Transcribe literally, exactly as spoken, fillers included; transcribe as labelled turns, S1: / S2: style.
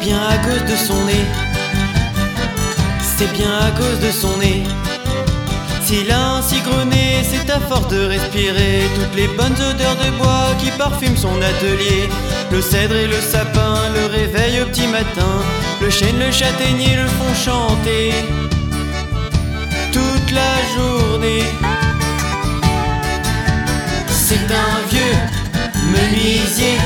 S1: bien à cause de son nez. C'est bien à cause de son nez. S'il a un si gros nez, c'est à force de respirer toutes les bonnes odeurs de bois qui parfument son atelier. Le cèdre et le sapin le réveillent au petit matin. Le chêne, le châtaignier le font chanter toute la journée. C'est un vieux menuisier